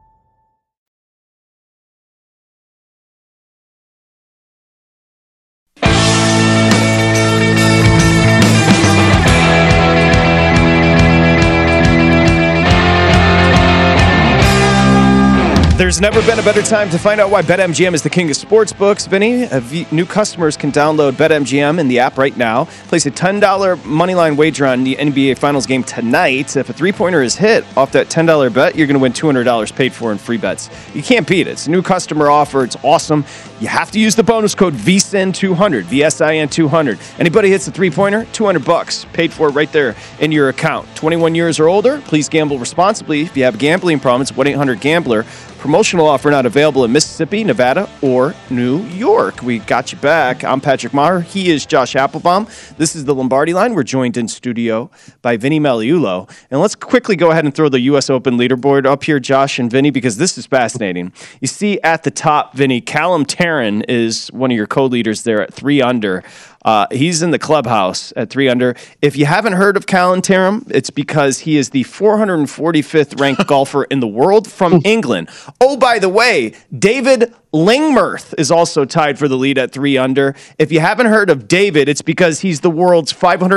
There's never been a better time to find out why BetMGM is the king of sportsbooks. Vinny, new customers can download BetMGM in the app right now. Place a $10 moneyline wager on the NBA Finals game tonight. If a three-pointer is hit off that $10 bet, you're going to win $200 paid for in free bets. You can't beat it. It's a new customer offer. It's awesome. You have to use the bonus code VSIN200, VSIN200. Anybody hits a three-pointer, $200 paid for right there in your account. 21 years or older, please gamble responsibly. If you have a gambling problem, it's 1-800-GAMBLER. Promotional offer not available in Mississippi, Nevada, or New York. We got you back. I'm Patrick Maher. He is Josh Applebaum. This is the Lombardi Line. We're joined in studio by Vinny Magliulo. And let's quickly go ahead and throw the U.S. Open leaderboard up here, Josh and Vinny, because this is fascinating. You see at the top, Vinny, Callum Tarren is one of your co-leaders there at 3 under. He's in the clubhouse at 3 under. If you haven't heard of Callum Tarren, it's because he is the 445th ranked golfer in the world from England. Oh, by the way, David Lingmerth is also tied for the lead at 3 under. If you haven't heard of David, it's because he's the world's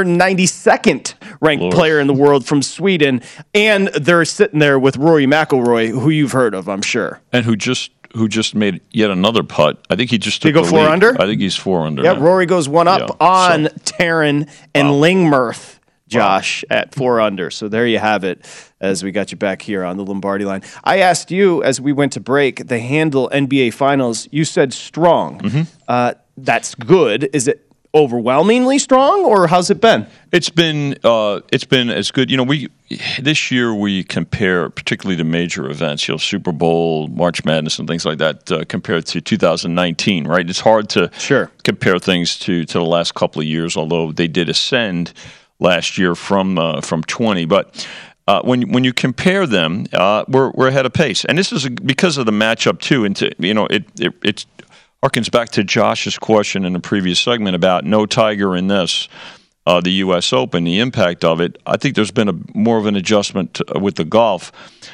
592nd ranked player in the world from Sweden. And they're sitting there with Rory McIlroy, who you've heard of, I'm sure. And who just made yet another putt. I think he just took Did he go 4 lead. under? I think he's 4 under. Yeah, now. Rory goes one up on Tarren and Lingmerth, Josh, at 4 under. So there you have it as we got you back here on the Lombardi Line. I asked you as we went to break, the handle NBA Finals, you said strong. Mm-hmm. That's good. Is it overwhelmingly strong, or how's it been? It's been as good. You know, this year we compare, particularly the major events, Super Bowl, March Madness, and things like that, compared to 2019. Right? It's hard to compare things to the last couple of years, although they did ascend last year from 20. But when you compare them, we're ahead of pace, and this is because of the matchup too. And it's harkens back to Josh's question in the previous segment about no Tiger in this, the U.S. Open, the impact of it. I think there's been more of an adjustment with the golf.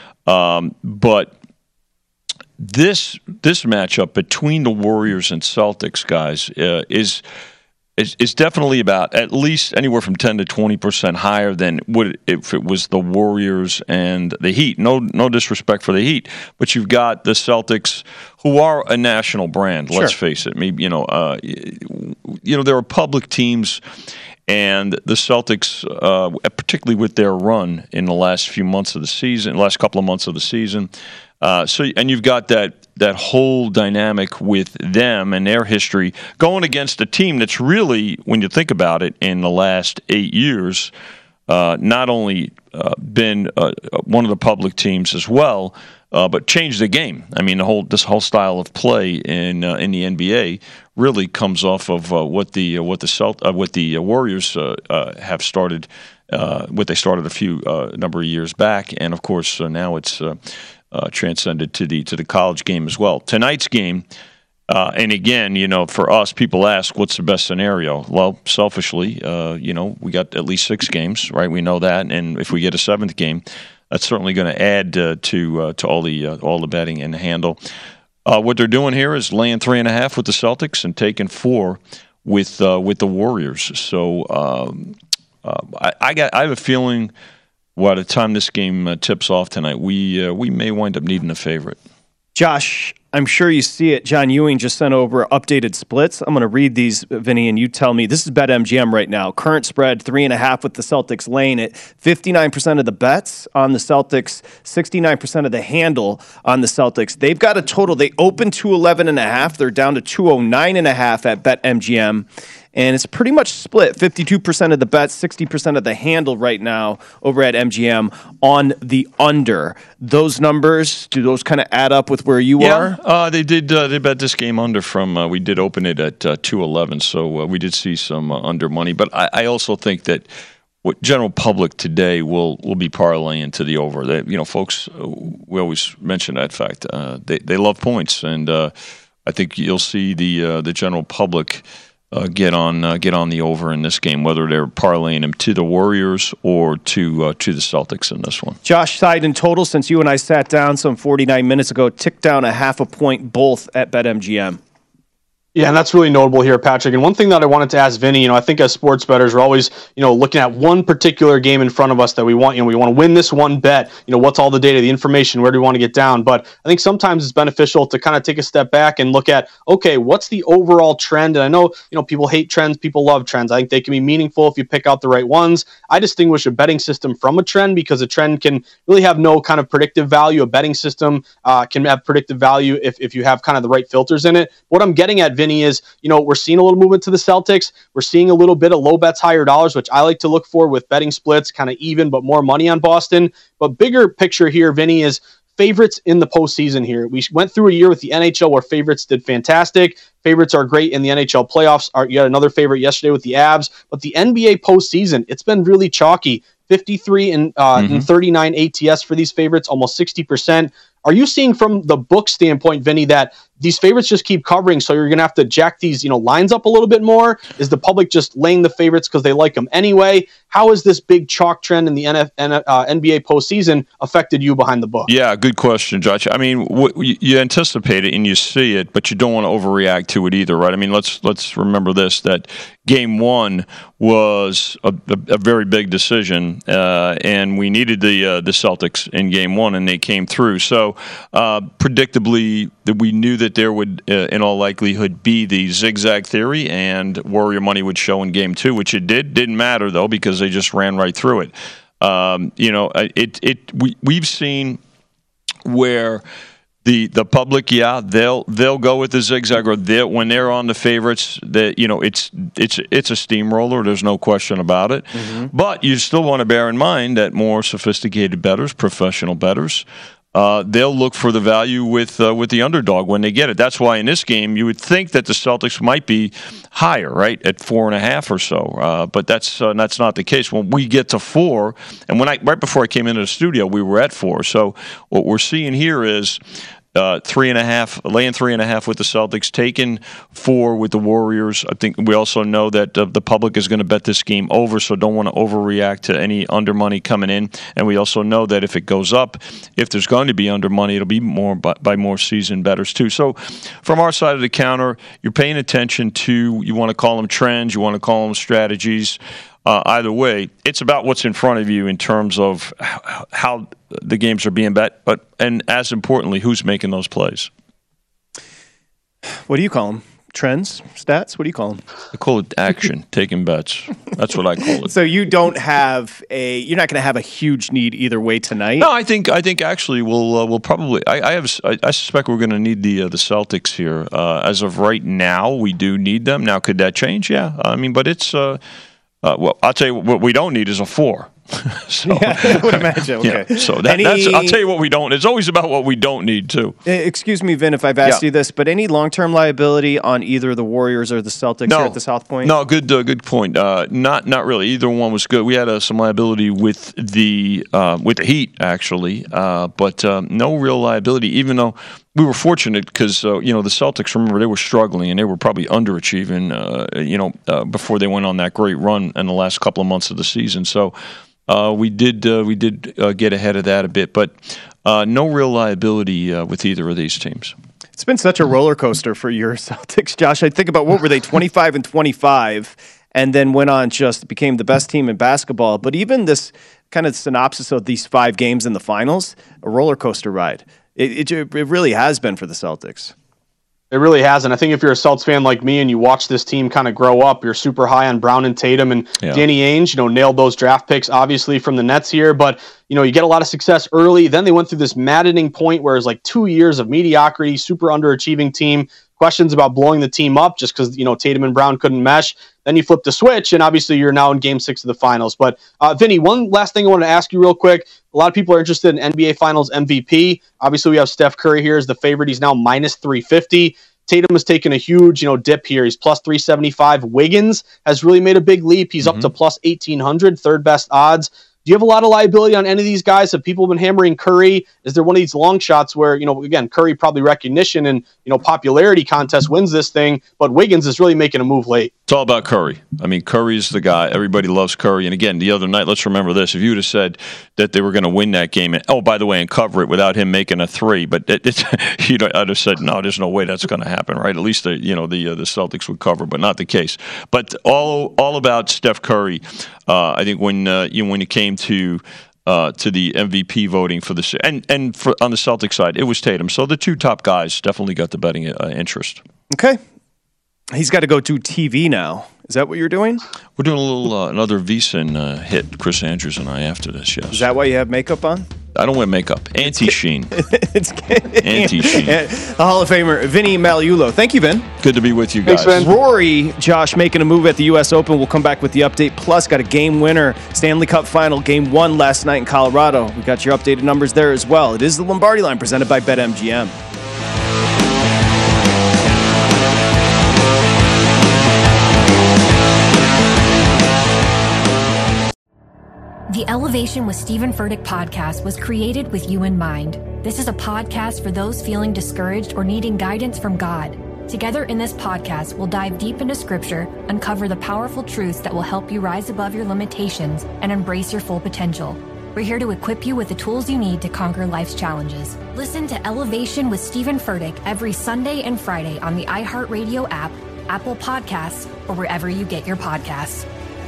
But this matchup between the Warriors and Celtics, guys, is definitely about at least anywhere from 10 to 20% higher than if it was the Warriors and the Heat. No disrespect for the Heat, but you've got the Celtics, who are a national brand. Let's face it. Maybe there are public teams, and the Celtics, particularly with their run in the last couple of months of the season. And you've got that whole dynamic with them and their history going against a team that's really, when you think about it, in the last 8 years, not only been one of the public teams as well, but changed the game. I mean, this whole style of play in the NBA really comes off of what the Warriors have started. What they started a number of years back, and of course now it's transcended to the college game as well. Tonight's game, and again, for us, people ask, what's the best scenario? Well, selfishly, we got at least 6 games, right? We know that, and if we get a 7th game, that's certainly going to add to all the betting and the handle. What they're doing here is laying 3.5 with the Celtics and taking 4 with the Warriors. So I have a feeling, by the time this game tips off tonight, we may wind up needing a favorite. Josh, I'm sure you see it. John Ewing just sent over updated splits. I'm going to read these, Vinny, and you tell me. This is BetMGM right now. Current spread, 3.5 with the Celtics laying it. 59% of the bets on the Celtics, 69% of the handle on the Celtics. They've got a total. They opened 211.5. They're down to 209.5 at BetMGM. And it's pretty much split, 52% of the bets, 60% of the handle right now over at MGM on the under. Those numbers, do those kind of add up with where you are? They did. They bet this game under from, we did open it at 211, so we did see some under money. But I also think that what general public today will be parlaying to the over. Folks, we always mention that fact. They love points, and I think you'll see the general public get on the over in this game, whether they're parlaying them to the Warriors or to the Celtics in this one. Josh, side in total, since you and I sat down some 49 minutes ago, ticked down a half a point both at BetMGM. Yeah, and that's really notable here, Patrick. And one thing that I wanted to ask Vinny, I think as sports bettors, we're always, looking at one particular game in front of us that we want, we want to win this one bet. What's all the data, the information, where do we want to get down? But I think sometimes it's beneficial to kind of take a step back and look at, okay, what's the overall trend? And I know, people hate trends, people love trends. I think they can be meaningful if you pick out the right ones. I distinguish a betting system from a trend because a trend can really have no kind of predictive value. A betting system can have predictive value if you have kind of the right filters in it. What I'm getting at, Vinny, is, we're seeing a little movement to the Celtics. We're seeing a little bit of low bets, higher dollars, which I like to look for with betting splits, kind of even, but more money on Boston. But bigger picture here, Vinny, is favorites in the postseason here. We went through a year with the NHL where favorites did fantastic. Favorites are great in the NHL playoffs. You had another favorite yesterday with the Avs. But the NBA postseason, it's been really chalky. 53 and 39 ATS for these favorites, almost 60%. Are you seeing from the book standpoint, Vinny, that these favorites just keep covering, so you're going to have to jack these lines up a little bit more? Is the public just laying the favorites because they like them anyway? How has this big chalk trend in the NBA postseason affected you behind the book? Yeah, good question, Josh. I mean, you anticipate it and you see it, but you don't want to overreact to it either, right? I mean, let's remember this, that Game 1 was a very big decision, and we needed the Celtics in Game 1, and they came through. So, predictably, we knew that there would, in all likelihood, be the zigzag theory, and Warrior money would show in Game 2, which it did. Didn't matter, though, because they just ran right through it. We've seen where the public, they'll go with the zigzag, or when they're on the favorites, that it's a steamroller. There's no question about it. Mm-hmm. But you still want to bear in mind that more sophisticated bettors, professional bettors, they'll look for the value with the underdog when they get it. That's why in this game you would think that the Celtics might be higher, right, at 4.5 or so. But that's not the case. When we get to 4, and right before I came into the studio, we were at 4. So what we're seeing here is 3.5, laying 3.5 with the Celtics, taking 4 with the Warriors. I think we also know that the public is going to bet this game over, so don't want to overreact to any under money coming in. And we also know that if it goes up, if there's going to be under money, it'll be more by more seasoned bettors too. So from our side of the counter, you're paying attention to, you want to call them trends, you want to call them strategies. Either way, it's about what's in front of you in terms of how the games are being bet, and as importantly, who's making those plays. What do you call them? Trends? Stats? What do you call them? I call it action, taking bets. That's what I call it. So you don't have you're not going to have a huge need either way tonight? No, I think actually we'll probably, I suspect we're going to need the Celtics here. As of right now, we do need them. Now, could that change? Yeah. I mean, but it's, well, I'll tell you what we don't need is a 4. So, yeah, I would imagine. Okay. Yeah, so that's, I'll tell you what we don't. It's always about what we don't need, too. Excuse me, Vin, if I've asked you this, but any long-term liability on either the Warriors or the Celtics here at the South Point? No, good point. Not really. Either one was good. We had some liability with the Heat, actually, but no real liability, even though we were fortunate because, the Celtics, remember, they were struggling and they were probably underachieving, before they went on that great run in the last couple of months of the season. So we did get ahead of that a bit, but no real liability with either of these teams. It's been such a roller coaster for your Celtics, Josh. I think about, what were they, 25-25, and then went on, just became the best team in basketball. But even this kind of synopsis of these 5 games in the finals, a roller coaster ride. It really has been for the Celtics. It really has, and I think if you're a Celtics fan like me and you watch this team kind of grow up, you're super high on Brown and Tatum, and Danny Ainge, nailed those draft picks, obviously, from the Nets here, but, you get a lot of success early. Then they went through this maddening point where it was like 2 years of mediocrity, super underachieving team, questions about blowing the team up just because, Tatum and Brown couldn't mesh. Then you flip the switch, and obviously you're now in Game 6 of the finals. But, Vinny, one last thing I want to ask you real quick. A lot of people are interested in NBA Finals MVP. Obviously, we have Steph Curry here as the favorite. He's now minus 350. Tatum has taken a huge, dip here. He's plus 375. Wiggins has really made a big leap. He's up to plus 1,800, third best odds. Do you have a lot of liability on any of these guys? Have people been hammering Curry? Is there one of these long shots where, again, Curry probably recognition and, popularity contest wins this thing, but Wiggins is really making a move late? It's all about Curry. I mean, Curry's the guy. Everybody loves Curry. And again, the other night, let's remember this. If you would have said that they were going to win that game, and, by the way, and cover it without him making a three, but I'd have said, no, there's no way that's going to happen, right? At least the Celtics would cover, but not the case. But all about Steph Curry. I think when it came to the MVP voting for the and for on the Celtics side, it was Tatum. So the two top guys definitely got the betting interest. Okay, he's got to go to TV now. Is that what you're doing? We're doing a little another VSiN hit, Chris Andrews and I, after this. Yes. Is that why you have makeup on? I don't wear makeup. Anti-sheen. It's Anti-sheen. The Hall of Famer, Vinny Magliulo. Thank you, Vin. Good to be with you guys. Thanks, Vin. Rory, Josh, making a move at the U.S. Open. We'll come back with the update. Plus, got a game winner. Stanley Cup Final, Game 1 last night in Colorado. We got your updated numbers there as well. It is the Lombardi Line presented by BetMGM. The Elevation with Stephen Furtick podcast was created with you in mind. This is a podcast for those feeling discouraged or needing guidance from God. Together in this podcast, we'll dive deep into Scripture, uncover the powerful truths that will help you rise above your limitations and embrace your full potential. We're here to equip you with the tools you need to conquer life's challenges. Listen to Elevation with Stephen Furtick every Sunday and Friday on the iHeartRadio app, Apple Podcasts, or wherever you get your podcasts.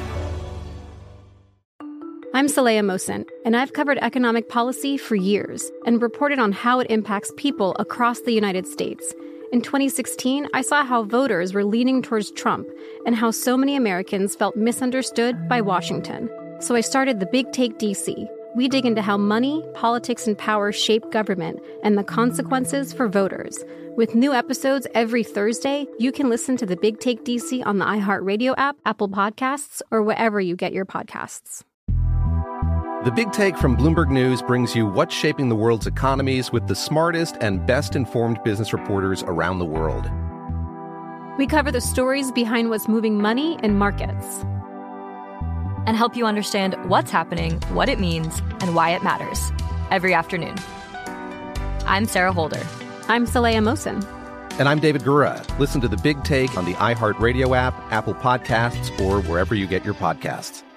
I'm Saleha Mohsin, and I've covered economic policy for years and reported on how it impacts people across the United States. In 2016, I saw how voters were leaning towards Trump and how so many Americans felt misunderstood by Washington. So I started The Big Take DC. We dig into how money, politics, and power shape government and the consequences for voters. With new episodes every Thursday, you can listen to The Big Take DC on the iHeartRadio app, Apple Podcasts, or wherever you get your podcasts. The Big Take from Bloomberg News brings you what's shaping the world's economies with the smartest and best-informed business reporters around the world. We cover the stories behind what's moving money and markets. And help you understand what's happening, what it means, and why it matters. Every afternoon. I'm Sarah Holder. I'm Saleha Mohsin. And I'm David Gura. Listen to The Big Take on the iHeartRadio app, Apple Podcasts, or wherever you get your podcasts.